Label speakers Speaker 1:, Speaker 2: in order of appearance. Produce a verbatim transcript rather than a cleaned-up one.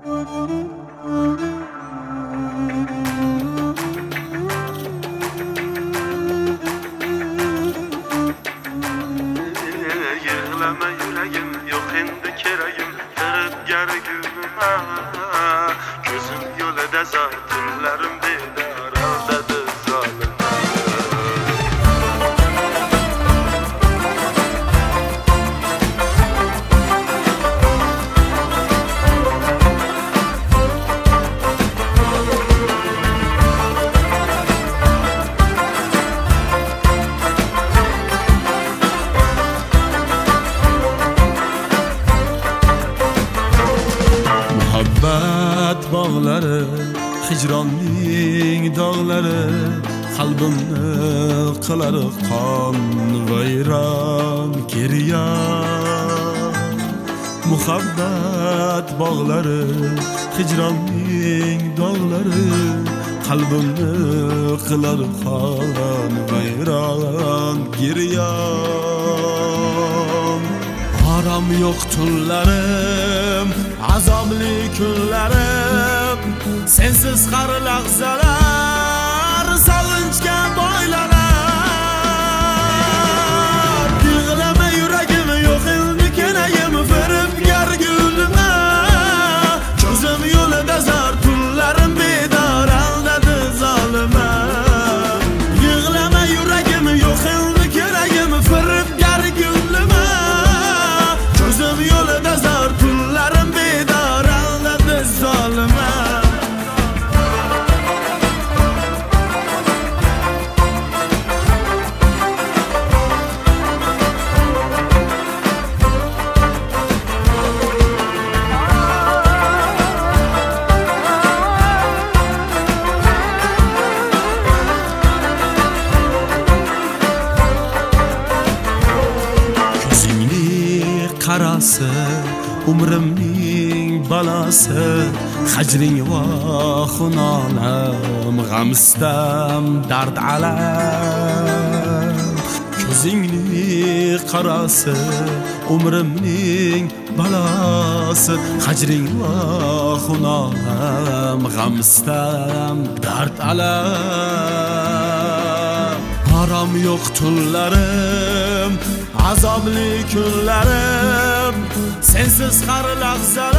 Speaker 1: Yığlama yüreğim, yok endi keragim, firibgar gülüme. Gözüm yo'lida zor, tunlarim bedor, aldadi zolim.
Speaker 2: Muhabbat bağları, hicranning dağları, qalbimni qilar qon vayron giryon. Muhabbat bağları, hicranning dağları, qalbimni qilar qon vayron giryon. Aram yok tunlarım, azobli kunlarim, sensiz har lahzalar sog'inchga boylanar. Yig'lama yuragim, yo'q endi kenayim, firibgar gulima. Ko'zim yo'lida zor, tunlarim bedor, aldadi zolima. Yig'lama yuragim, yo'q endi kenayim, firibgar gulima. Ko'zim yo'lida zor, tunlarim bedor, aldadi zolima. Qarasi, umrimning balasi, hajring va xunolam, g'amstam dard alam. Ko'zingni qarasi, umrimning balasi, hajring va xunolam, g'amstam dard alam. Aram yo'q tunlarim, azobli kunlarim, sensiz har lahzalar